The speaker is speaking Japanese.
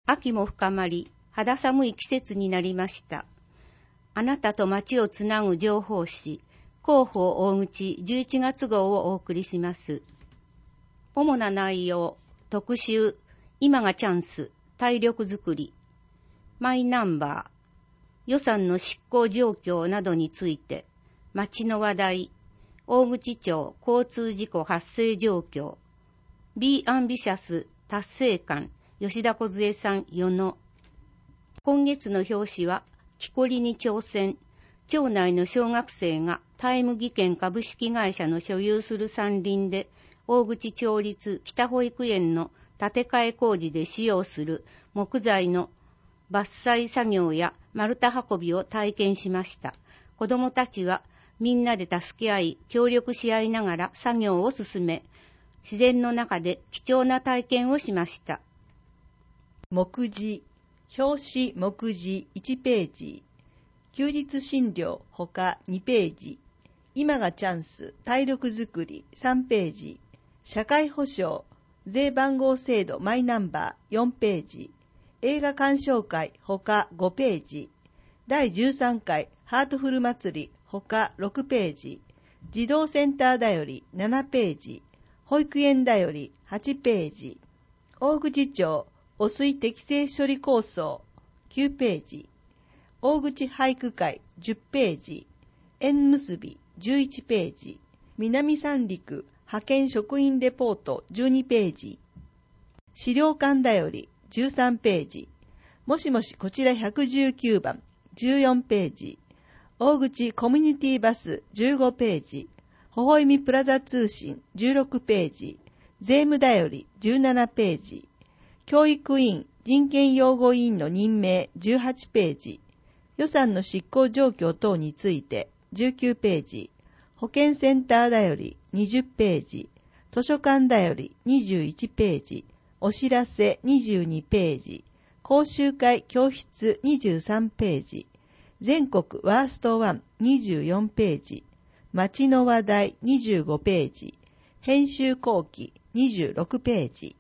秋も深まり、肌寒い季節になりました。あなたと街をつなぐ情報誌、広報大口11月号をお送りします。主な内容、特集、今がチャンス、体力づくり、マイナンバー、予算の執行状況などについて、街の話題、大口町交通事故発生状況、Be Ambitious 達成感、吉田梢さん与野。今月の表紙は、木こりに挑戦、町内の小学生がタイム技研株式会社の所有する山林で、大口町立北保育園の建て替え工事で使用する木材の伐採作業や丸太運びを体験しました。子どもたちはみんなで助け合い、協力し合いながら作業を進め、自然の中で貴重な体験をしました。 目次、表紙目次1ページ、休日診療ほか2ページ、今がチャンス体力づくり3ページ、社会保障税番号制度マイナンバー4ページ、映画鑑賞会ほか5ページ、第13回ハートフル祭りほか6ページ、児童センターだより7ページ、保育園だより8ページ、大口町汚水適正処理構想9ページ、大口俳句会10ページ、縁結び11ページ、南三陸派遣職員レポート12ページ、資料館だより13ページ、もしもしこちら119番14ページ、大口コミュニティバス15ページ、微笑みプラザ通信16ページ、税務だより17ページ、教育委員人権擁護委員の任命18ページ、予算の執行状況等について19ページ、保健センターだより20ページ、図書館だより21ページ、お知らせ22ページ、講習会教室23ページ、全国ワースト1 24ページ、街の話題25ページ、編集後期26ページ。